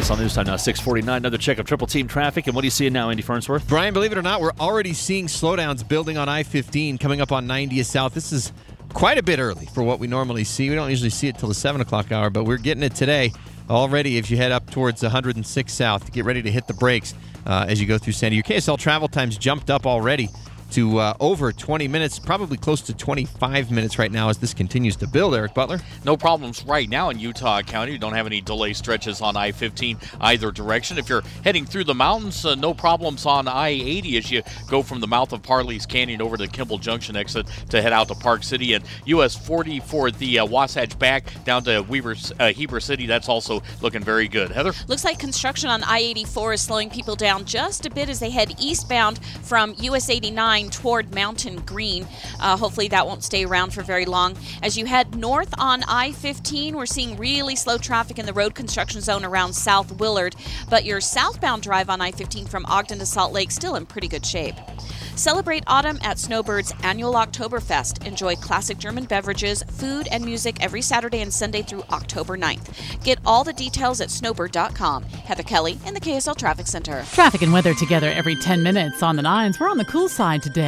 KSL News Time now, 6:49. Another check of Triple Team traffic. And what are you seeing now, Andy Farnsworth? Brian, believe it or not, we're already seeing slowdowns building on I-15 coming up on 90th South. This is quite a bit early for what we normally see. We don't usually see it till the 7 o'clock hour, but we're getting it today already as you head up towards 106 South. Get ready to hit the brakes as you go through Sandy. Your KSL travel times jumped up already to over 20 minutes, probably close to 25 minutes right now as this continues to build. Eric Butler? No problems right now in Utah County. You don't have any delay stretches on I-15 either direction. If you're heading through the mountains, no problems on I-80 as you go from the mouth of Parley's Canyon over to Kimball Junction exit to head out to Park City. And US 40 for the Wasatch back down to Heber City. That's also looking very good. Heather? Looks like construction on I-84 is slowing people down just a bit as they head eastbound from US 89 toward Mountain Green. Hopefully that won't stay around for very long. As you head north on I-15, we're seeing really slow traffic in the road construction zone around South Willard, but your southbound drive on I-15 from Ogden to Salt Lake still in pretty good shape. Celebrate autumn at Snowbird's annual Oktoberfest. Enjoy classic German beverages, food, and music every Saturday and Sunday through October 9th. Get all the details at snowbird.com. Heather Kelly in the KSL Traffic Center. Traffic and weather together every 10 minutes on the 9s. We're on the cool side today.